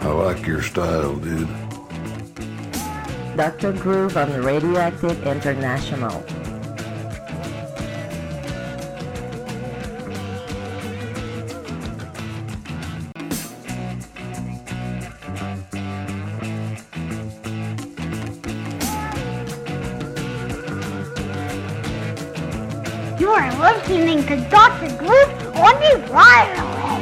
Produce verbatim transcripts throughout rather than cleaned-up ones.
I like your style, dude. Doctor Groove on Radioactive International. You are listening to Doctor Groove on the wireless.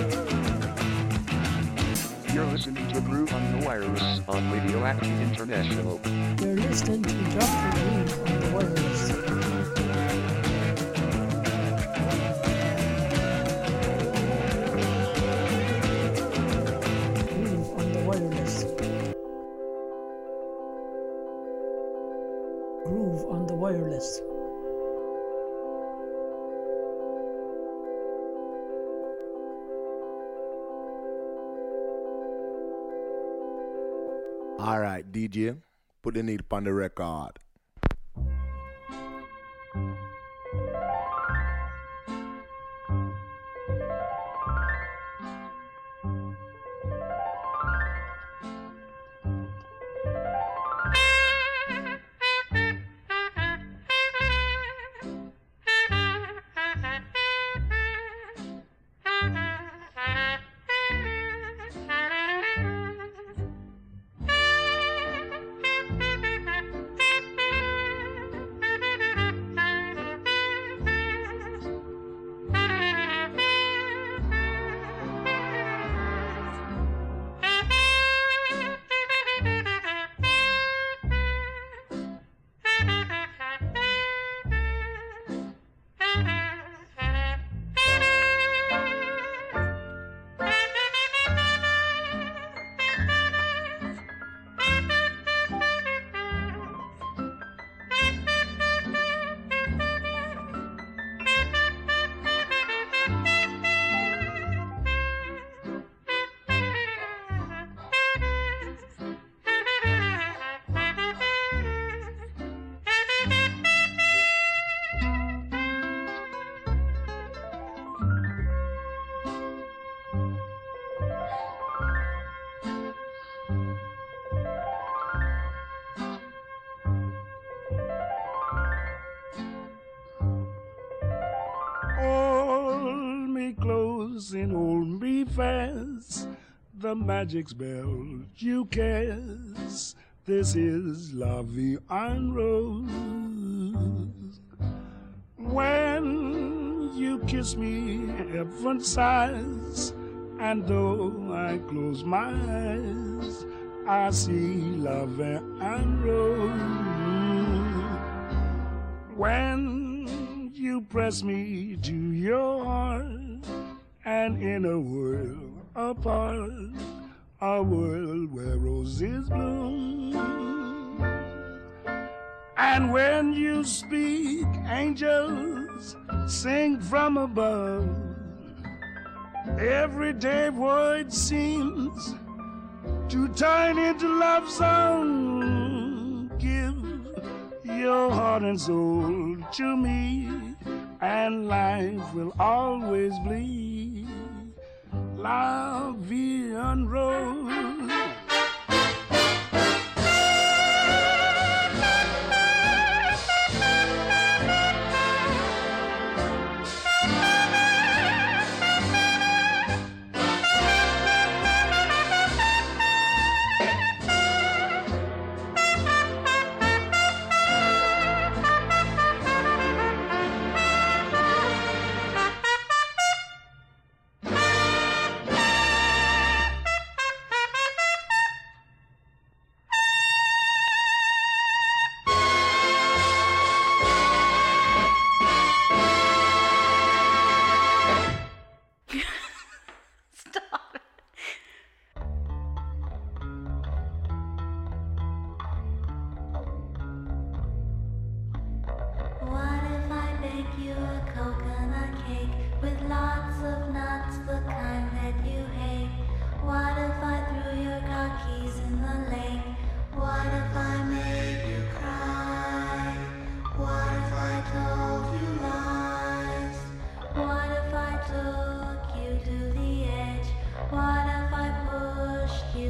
You're listening to Groove on the Wireless on Radioactive International. You're listening to Doctor Groove on the Wireless. Groove on the Wireless. Groove on the Wireless. All right, D J, put the needle on the record. And hold me fast, the magic spell you cast. This is La Vie en Rose. When you kiss me, heaven sighs, and though I close my eyes, I see La Vie en Rose. When you press me to your heart, and in a world apart, a world where roses bloom. And when you speak, angels sing from above. Everyday word seems to turn into love song. Give your heart and soul to me, and life will always bleed. La Vie en Rose. What if I pushed you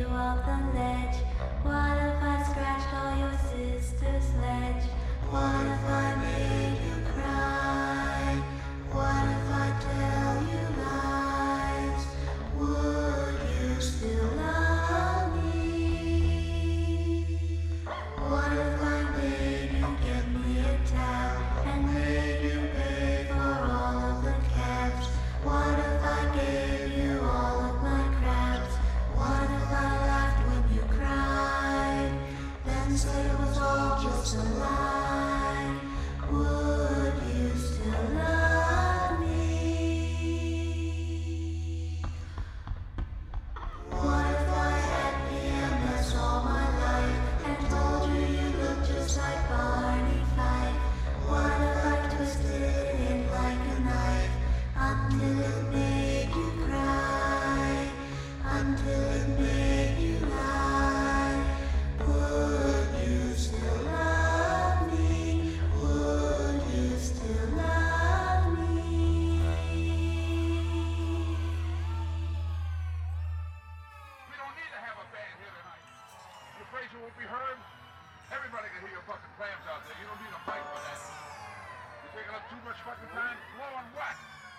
much fucking time blowing what?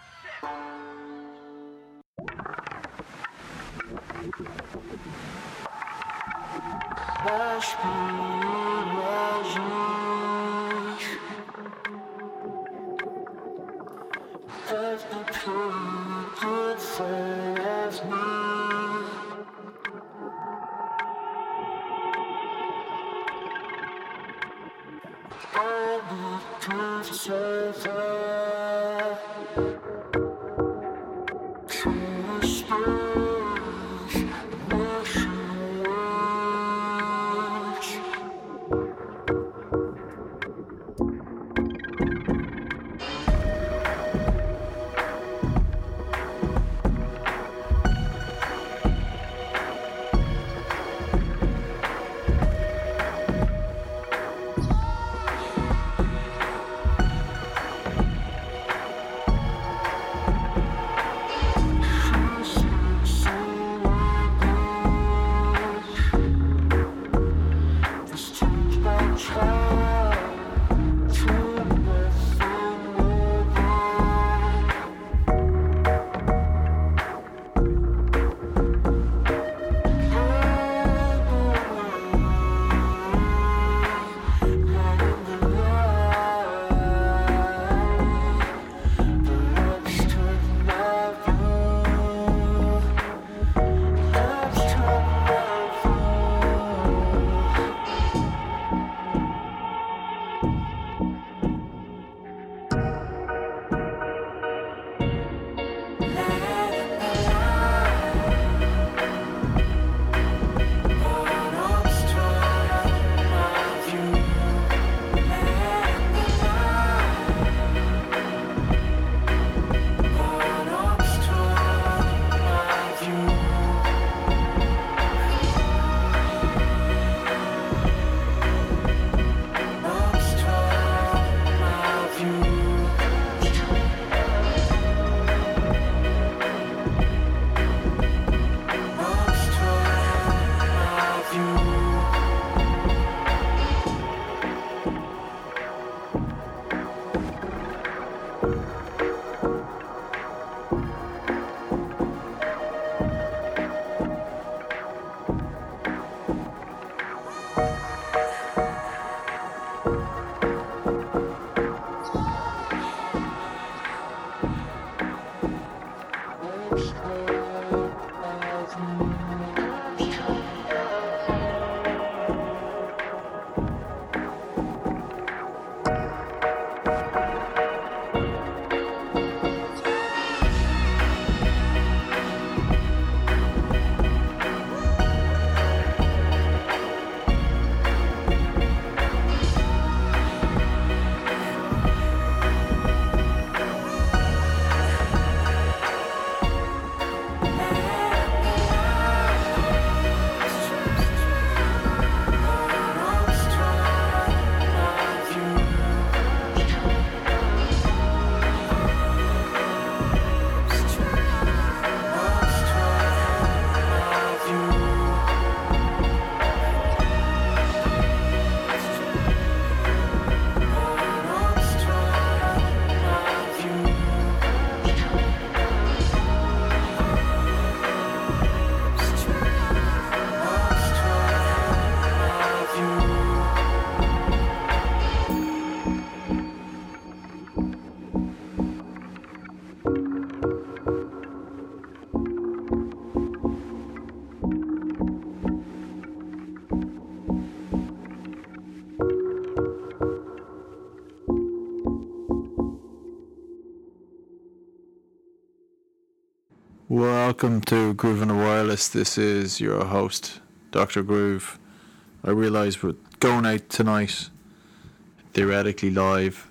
Welcome to Groove on the Wireless. This is your host, Doctor Groove. I realise we're going out tonight, theoretically live,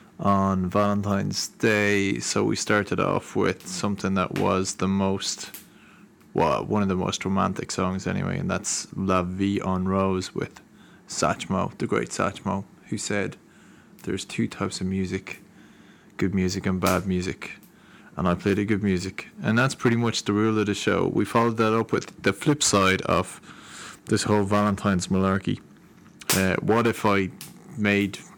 on Valentine's Day, so we started off with something that was the most, well, one of the most romantic songs anyway, and that's La Vie en Rose with Satchmo, the great Satchmo, who said there's two types of music, good music and bad music. And I played the good music. And that's pretty much the rule of the show. We followed that up with the flip side of this whole Valentine's malarkey. Uh, what if I made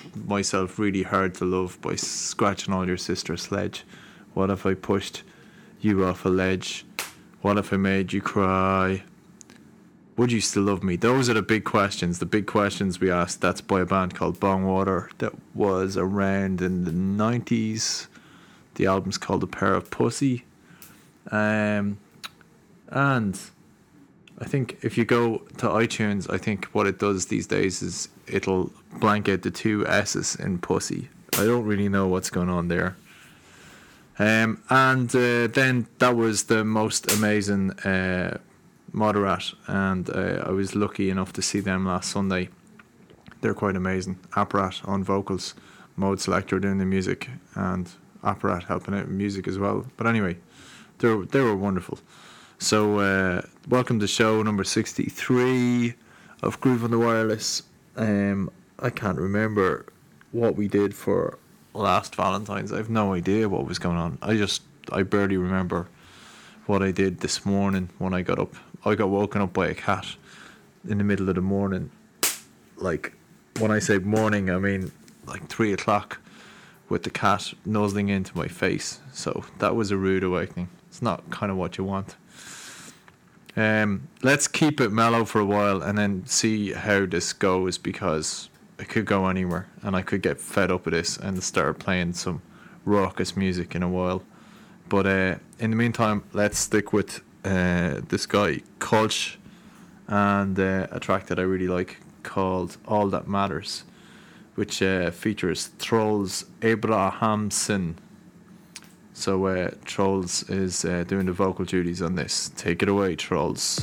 myself really hard to love by scratching all your sister's sledge? What if I pushed you off a ledge? What if I made you cry? Would you still love me? Those are the big questions, the big questions we asked. That's by a band called Bongwater that was around in the nineties. The album's called A Pair of Pussy. Um, and I think if you go to iTunes, I think what it does these days is it'll blank out the two S's in pussy. I don't really know what's going on there. Um, and uh, then that was the most amazing uh, Moderat, and uh, I was lucky enough to see them last Sunday. They're quite amazing. Apparat on vocals, Mode Selector doing the music, and Apparat helping out with music as well. But anyway, they were, they were wonderful. So uh, welcome to show number sixty-three of Groove on the Wireless. Um, I can't remember what we did for last Valentine's. I have no idea what was going on. I just, I barely remember what I did this morning when I got up. I got woken up by a cat in the middle of the morning. Like, when I say morning, I mean like three o'clock with the cat nuzzling into my face. So that was a rude awakening. It's not kind of what you want. Um, let's keep it mellow for a while and then see how this goes, because it could go anywhere and I could get fed up with this and start playing some raucous music in a while. But uh, in the meantime, let's stick with uh, this guy, Kulch, and uh, a track that I really like called All That Matters, which uh, features Trolls Abrahamsen. So uh, Trolls is uh, doing the vocal duties on this. Take it away, Trolls.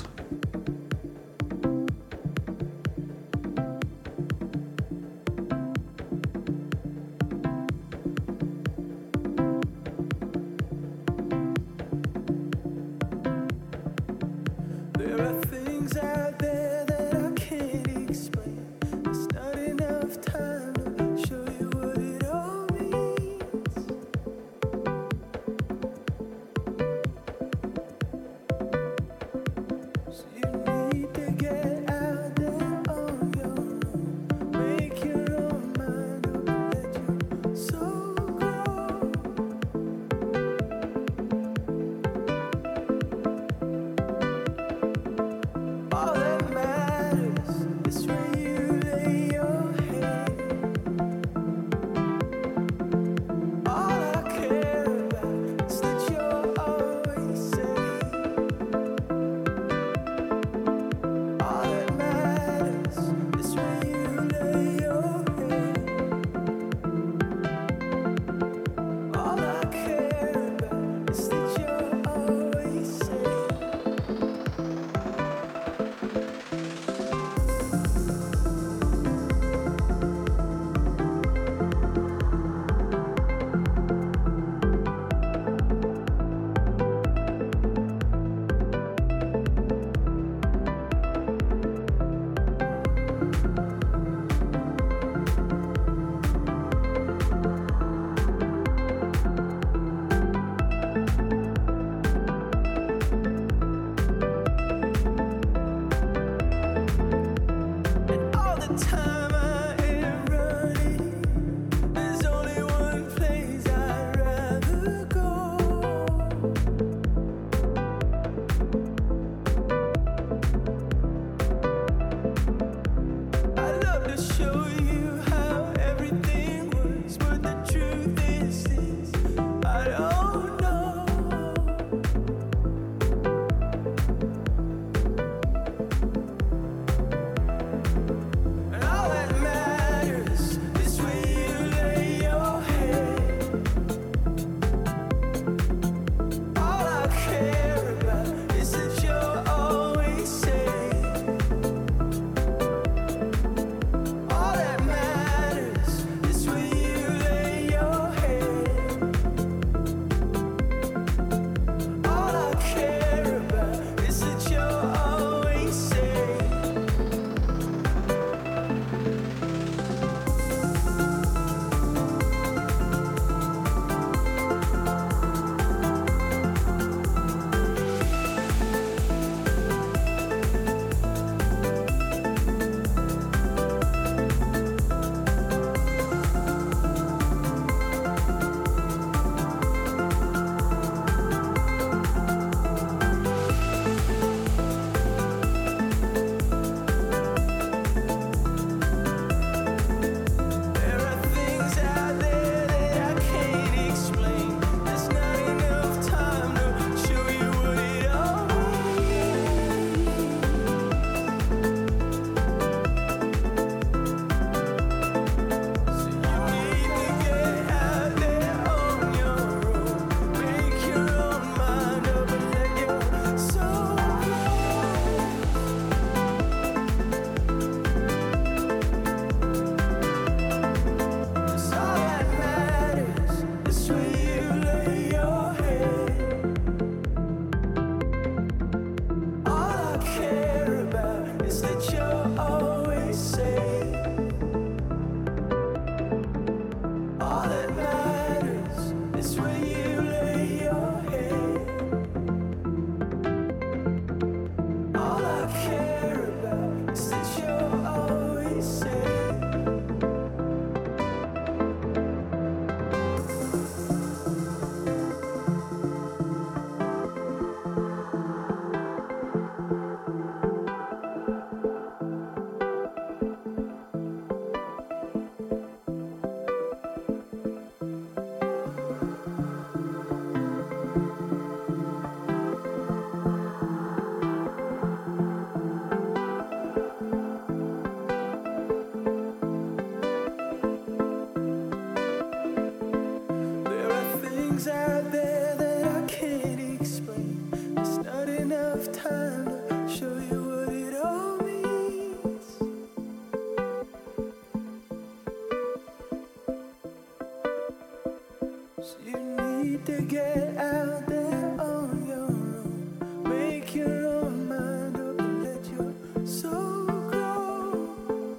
You need to get out there on your own. Make your own mind up and let your soul grow.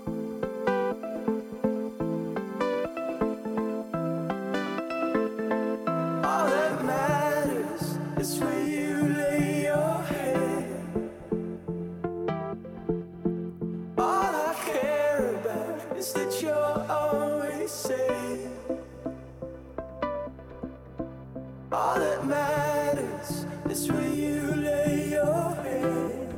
All that matters is where you lay your head. All I care about is that you're always safe. All that matters is where you lay your head.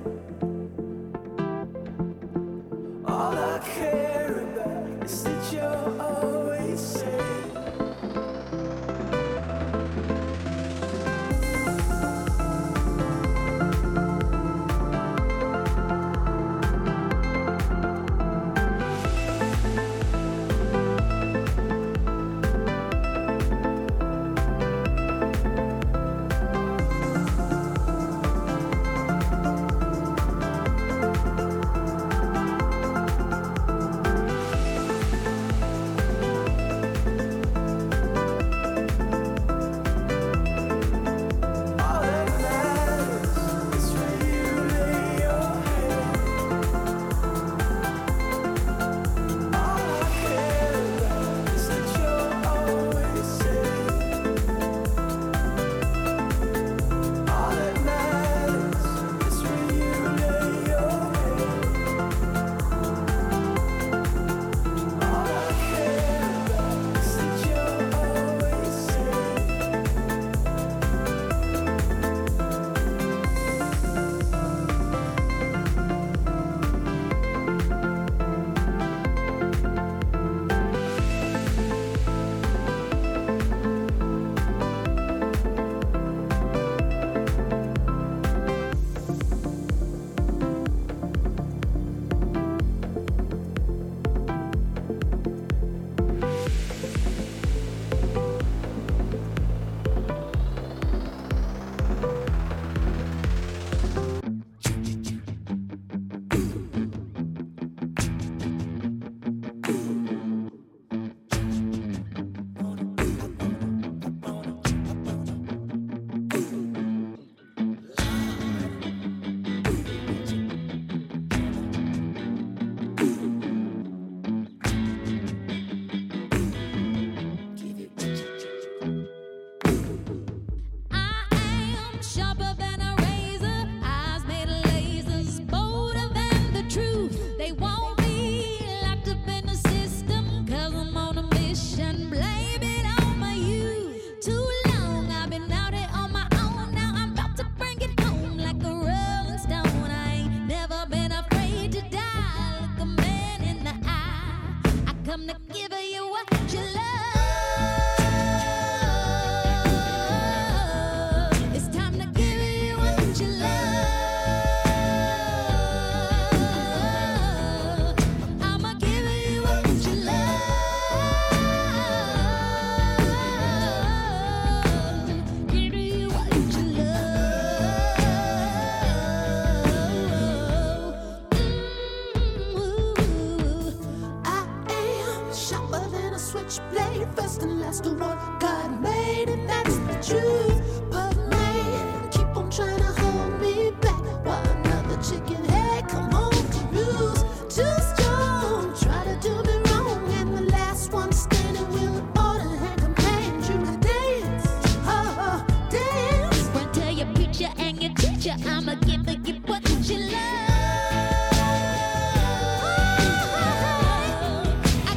All I care about is that you're always safe.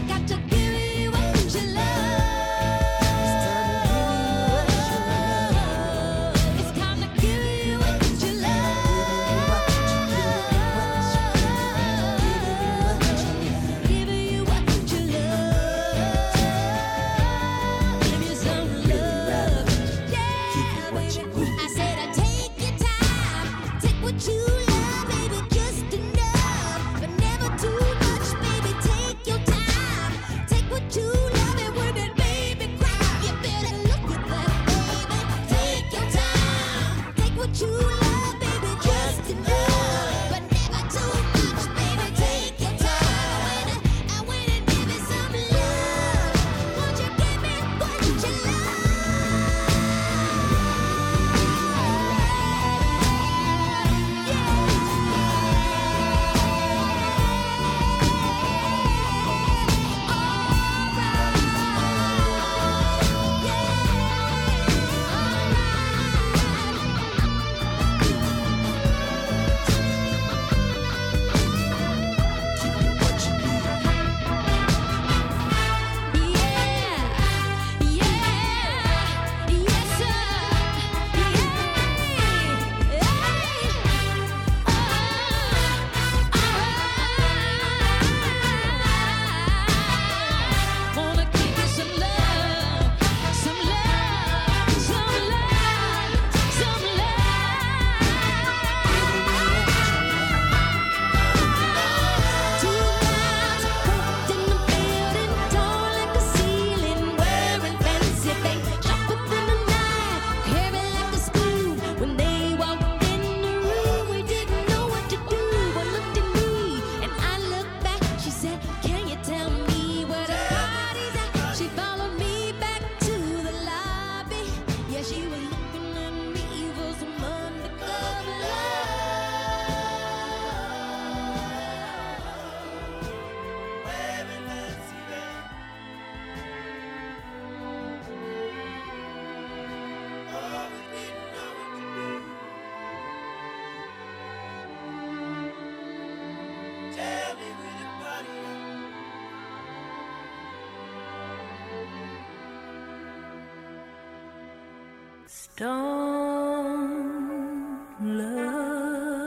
It's time to give you what you love. Stone love.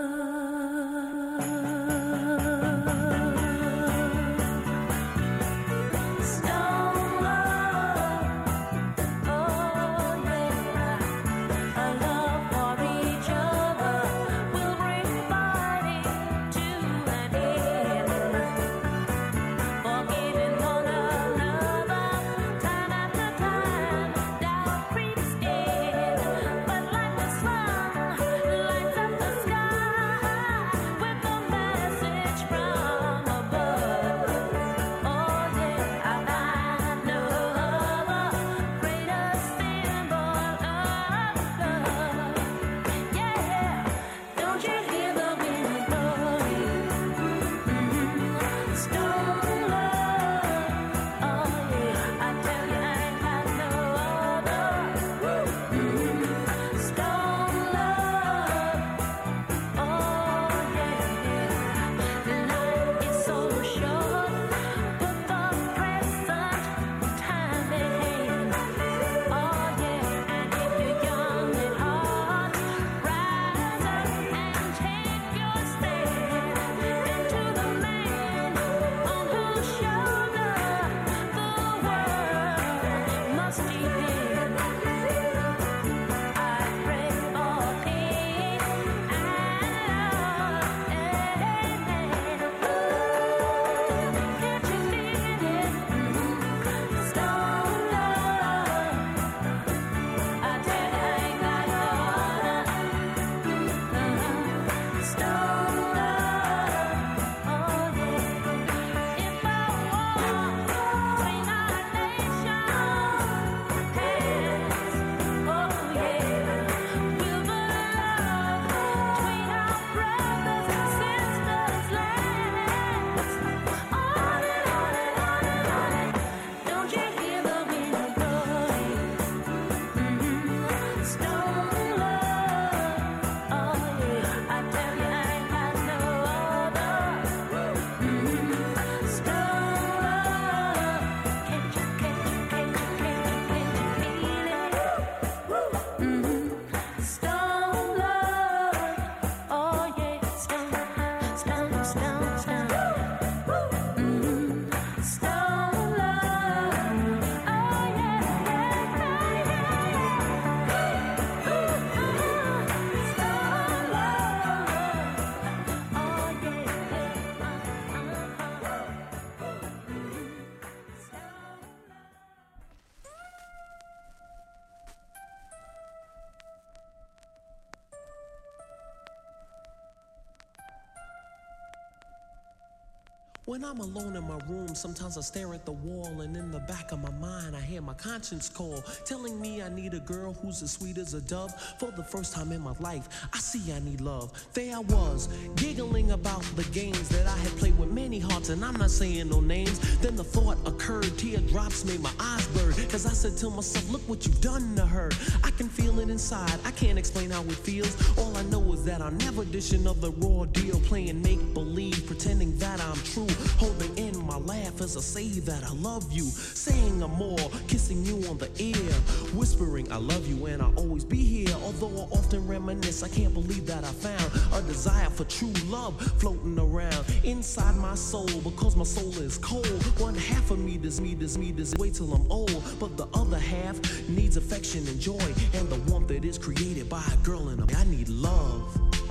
When I'm alone in my room, sometimes I stare at the wall, and in the back of my mind I hear my conscience call, telling me I need a girl who's as sweet as a dove. For the first time in my life, I see I need love. There I was, giggling about the games that I had played with many hearts, and I'm not saying no names. Then the thought occurred, teardrops made my eyes blur, cause I said to myself, look what you've done to her. I can feel it inside, I can't explain how it feels. All I know is that I'll never dish another raw deal, playing make-believe, pretending that I'm true, holding in my laugh as I say that I love you, saying I'm more, kissing you on the ear, whispering I love you and I'll always be here. Although I often reminisce, I can't believe that I found a desire for true love floating around inside my soul, because my soul is cold. One half of me does me does me does wait till I'm old, but the other half needs affection and joy and the warmth that is created by a girl in a I need love.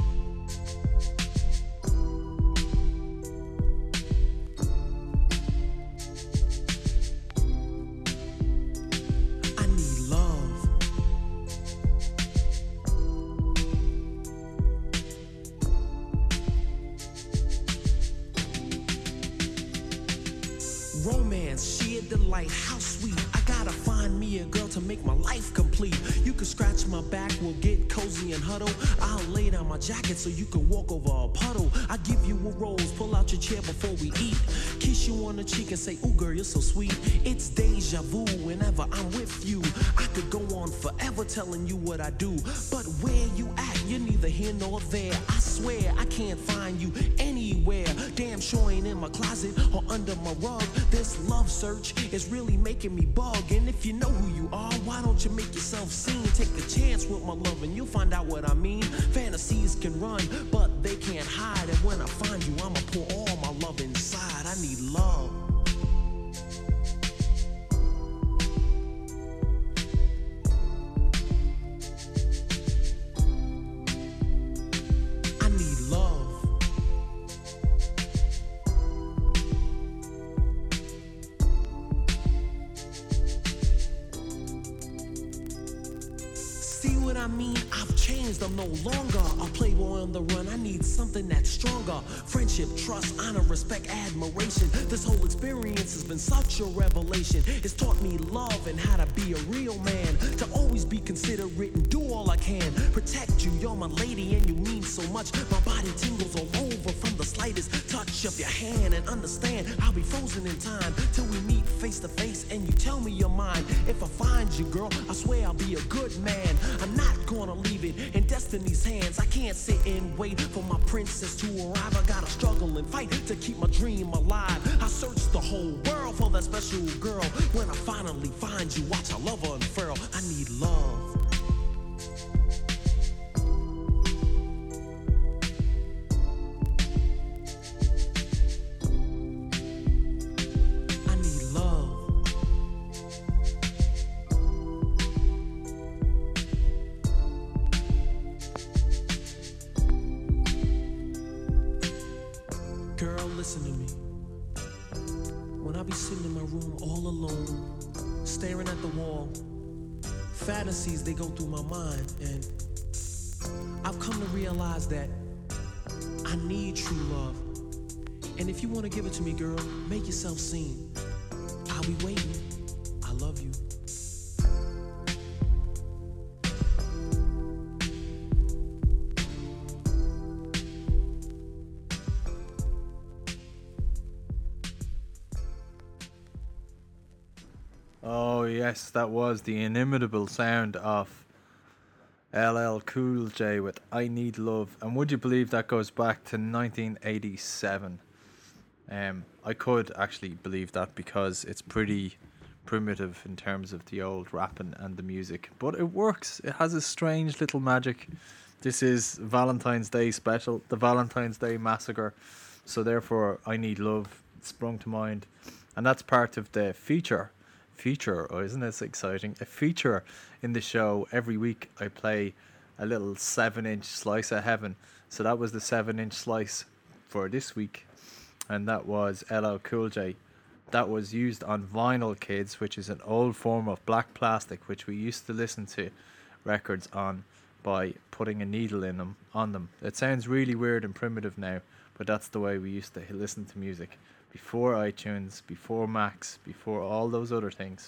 Romance, sheer delight, how sweet. I gotta find me a girl to make my life complete. You can scratch my back, we'll get cozy and huddle. I'll lay down my jacket so you can walk over a puddle. I give you a rose, pull out your chair before we eat. Kiss you on the cheek and say, ooh girl, you're so sweet. It's deja vu whenever I'm with you. I could go on forever telling you what I do, but where you at, you're neither here nor there. I swear I can't find you anywhere. Damn sure ain't in my closet or under my rug. This love search is really making me bug. And if you know who you are, why don't you make yourself seen? Take a chance with my love and you'll find out what I mean. Fantasies can run, but they can't hide. And when I find you, I'ma pour all my love inside. I need love. I need love. See what I mean? I've changed, I'm no longer a playboy on the run. I need something that's stronger. Friendship, trust, honor, respect, admiration. This whole experience has been such a revelation. It's taught me love and how to be a real man. To always be considerate and do all I can. Protect you, you're my lady and you mean so much. My body tingles all over from the slightest touch of your hand. And understand, I'll be frozen in time till we meet face to face and you tell me you're mine. If I find you, girl, I swear I'll be a good man. I'm not gonna leave it in destiny's hands. I can't sit and wait for my princess to arrive. I gotta struggle and fight to keep my dream alive. I search the whole world for that special girl. When I finally find you, watch I love her unfurl. I need love. I need love. Girl, listen to me. When I be sitting in my room all alone, staring at the wall, fantasies, they go through my mind. And I've come to realize that I need true love. And if you want to give it to me, girl, make yourself seen. I'll be waiting. I love you. Oh yes, that was the inimitable sound of L L Cool J with I Need Love. And would you believe that goes back to nineteen eighty-seven? Um, I could actually believe that because it's pretty primitive in terms of the old rapping and the music. But it works. It has a strange little magic. This is Valentine's Day special, the Valentine's Day Massacre. So therefore, I Need Love sprung to mind. And that's part of the feature. Feature, oh, isn't this exciting? A feature in the show. Every week I play a little seven inch slice of heaven. So that was the seven inch slice for this week, and that was L L Cool J. That was used on vinyl, kids, which is an old form of black plastic which we used to listen to records on by putting a needle in them on them. It sounds really weird and primitive now, but that's the way we used to listen to music. Before iTunes, before Macs, before all those other things.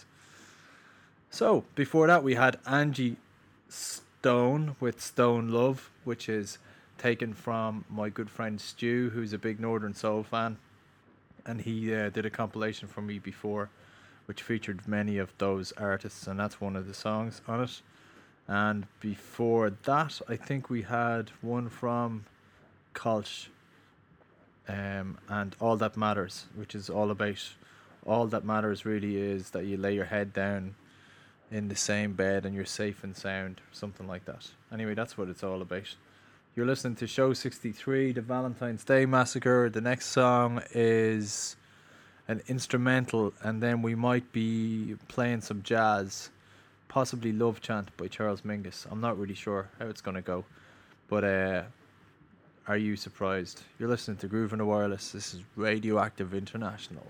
So, before that we had Angie Stone with Stone Love, which is taken from my good friend Stu, who's a big Northern Soul fan. And he uh, did a compilation for me before, which featured many of those artists, and that's one of the songs on it. And before that, I think we had one from Kolsch. Um, and All That Matters, which is all about, all that matters really is that you lay your head down in the same bed and you're safe and sound, something like that. Anyway, that's what it's all about. You're listening to Show sixty-three, the Valentine's Day Massacre. The next song is an instrumental, and then we might be playing some jazz, possibly Love Chant by Charles Mingus. I'm not really sure how it's going to go, but uh are you surprised? You're listening to Groove on the Wireless. This is Radioactive International.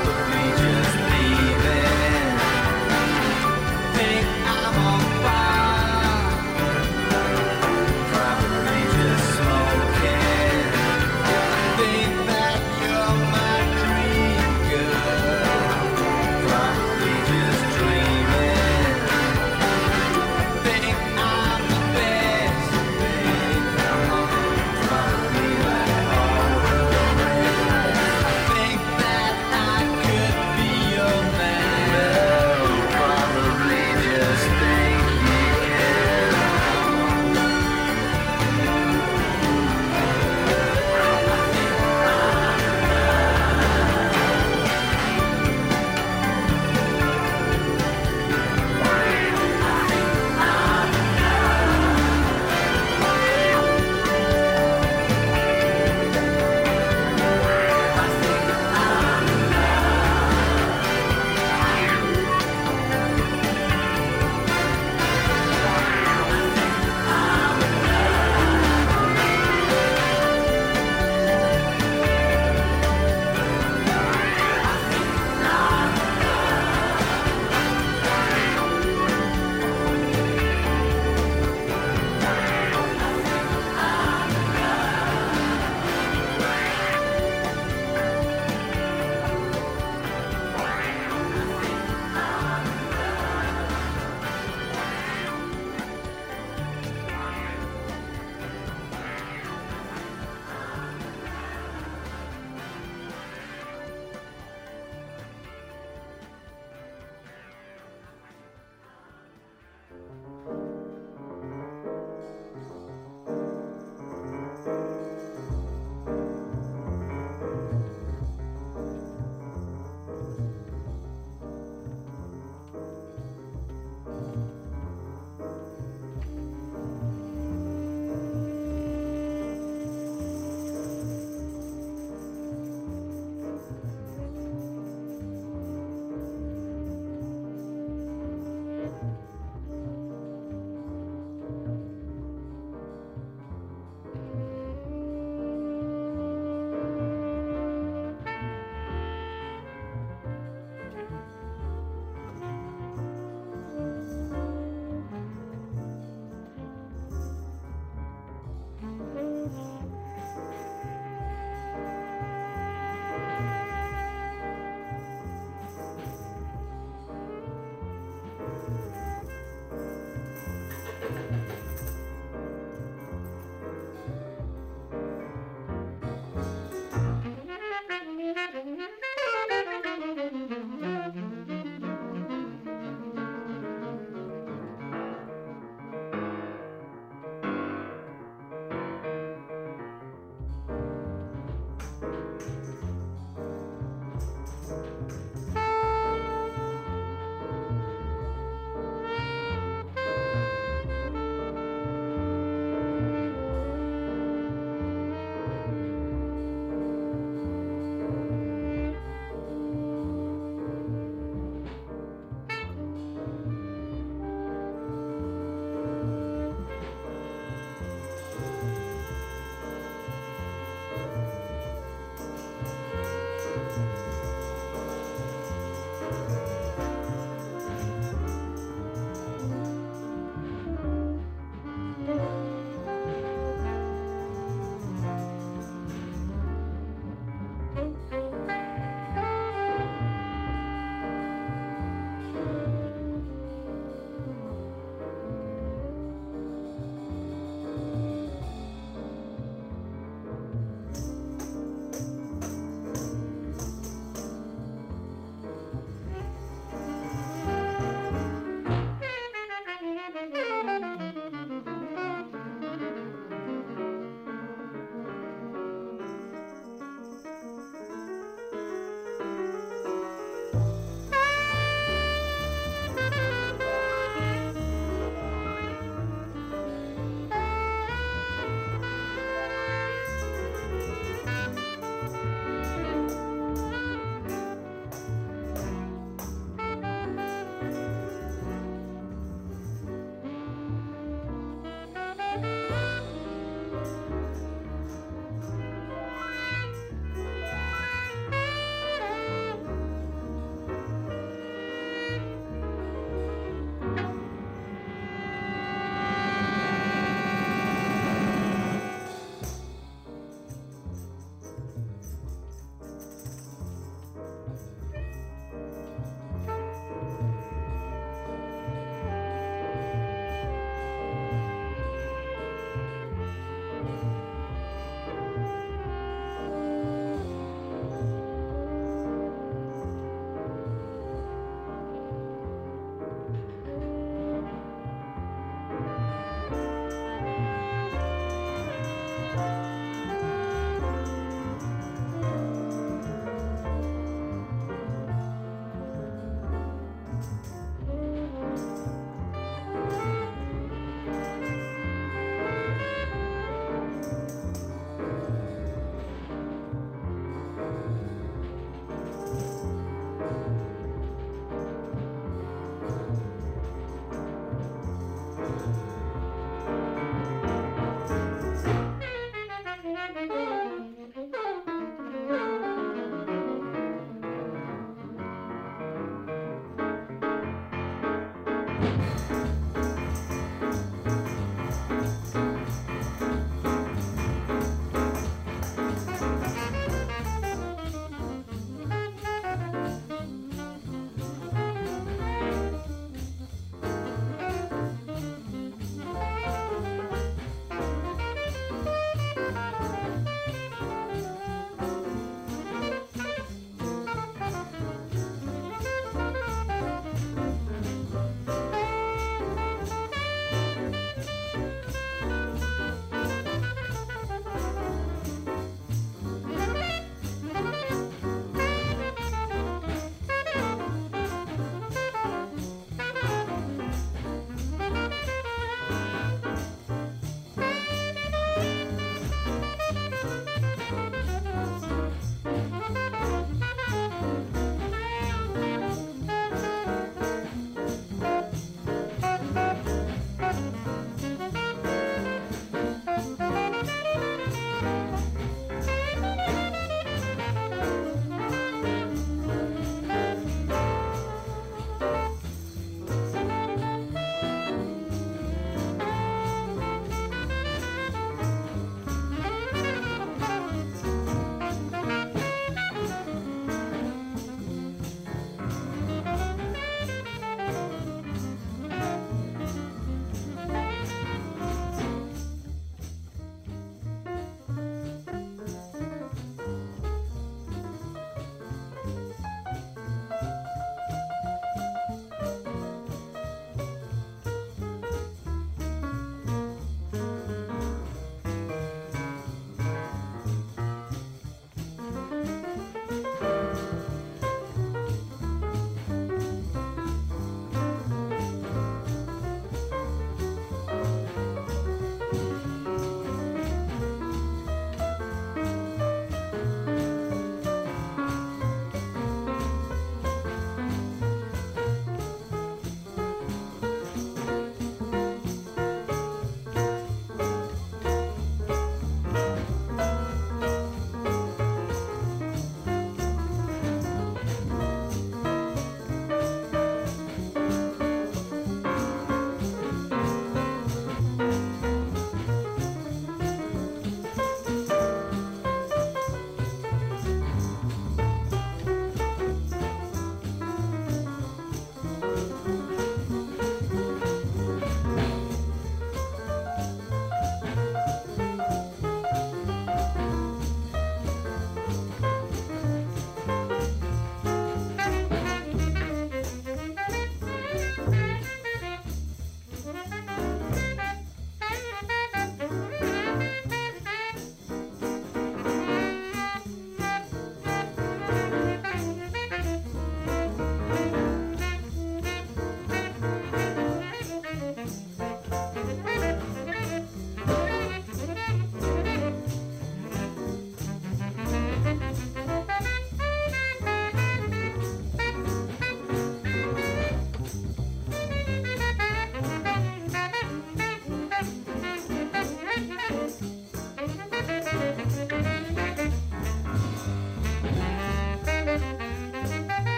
probably just